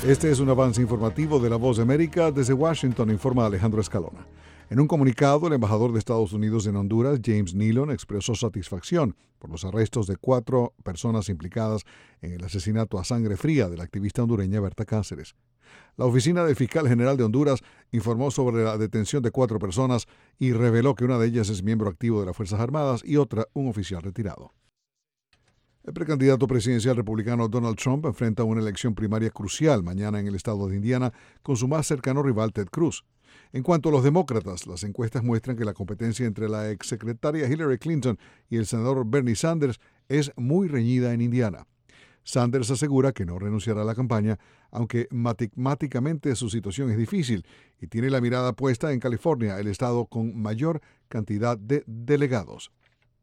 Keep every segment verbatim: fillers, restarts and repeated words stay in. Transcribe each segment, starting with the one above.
Este es un avance informativo de La Voz de América. Desde Washington informa Alejandro Escalona. En un comunicado, el embajador de Estados Unidos en Honduras, James Nealon, expresó satisfacción por los arrestos de cuatro personas implicadas en el asesinato a sangre fría de la activista hondureña Berta Cáceres. La oficina del fiscal general de Honduras informó sobre la detención de cuatro personas y reveló que una de ellas es miembro activo de las Fuerzas Armadas y otra un oficial retirado. El precandidato presidencial republicano Donald Trump enfrenta una elección primaria crucial mañana en el estado de Indiana con su más cercano rival Ted Cruz. En cuanto a los demócratas, las encuestas muestran que la competencia entre la exsecretaria Hillary Clinton y el senador Bernie Sanders es muy reñida en Indiana. Sanders asegura que no renunciará a la campaña, aunque matemáticamente su situación es difícil y tiene la mirada puesta en California, el estado con mayor cantidad de delegados.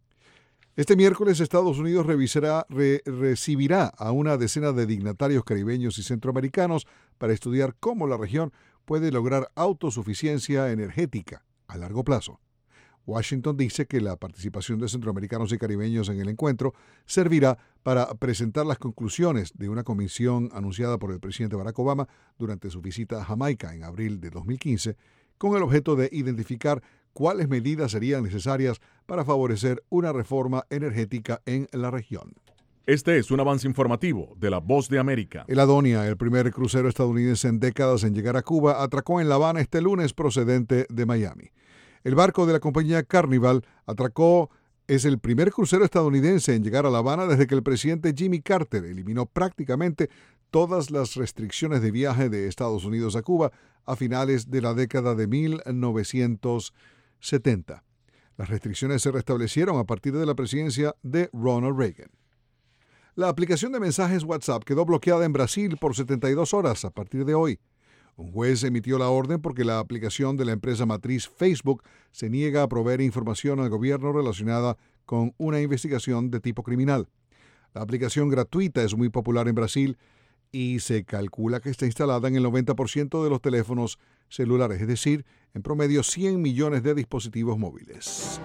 Este miércoles, Estados Unidos revisará, re, recibirá a una decena de dignatarios caribeños y centroamericanos para estudiar cómo la región puede lograr autosuficiencia energética a largo plazo. Washington dice que la participación de centroamericanos y caribeños en el encuentro servirá para presentar las conclusiones de una comisión anunciada por el presidente Barack Obama durante su visita a Jamaica en abril de dos mil quince, con el objeto de identificar cuáles medidas serían necesarias para favorecer una reforma energética en la región. Este es un avance informativo de La Voz de América. El Adonia, el primer crucero estadounidense en décadas en llegar a Cuba, atracó en La Habana este lunes procedente de Miami. El barco de la compañía Carnival atracó, es el primer crucero estadounidense en llegar a La Habana desde que el presidente Jimmy Carter eliminó prácticamente todas las restricciones de viaje de Estados Unidos a Cuba a finales de la década de mil novecientos setenta. Las restricciones se restablecieron a partir de la presidencia de Ronald Reagan. La aplicación de mensajes WhatsApp quedó bloqueada en Brasil por setenta y dos horas a partir de hoy. Un juez emitió la orden porque la aplicación de la empresa matriz Facebook se niega a proveer información al gobierno relacionada con una investigación de tipo criminal. La aplicación gratuita es muy popular en Brasil y se calcula que está instalada en el noventa por ciento de los teléfonos celulares, es decir, en promedio cien millones de dispositivos móviles.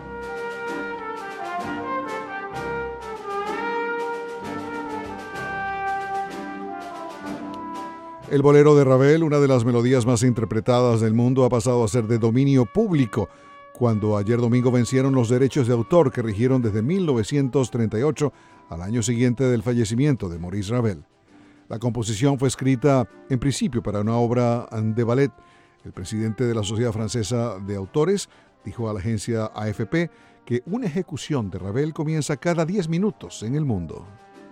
El bolero de Ravel, una de las melodías más interpretadas del mundo, ha pasado a ser de dominio público cuando ayer domingo vencieron los derechos de autor que rigieron desde mil novecientos treinta y ocho al año siguiente del fallecimiento de Maurice Ravel. La composición fue escrita en principio para una obra de ballet. El presidente de la Sociedad Francesa de Autores dijo a la agencia A F P que una ejecución de Ravel comienza cada diez minutos en el mundo.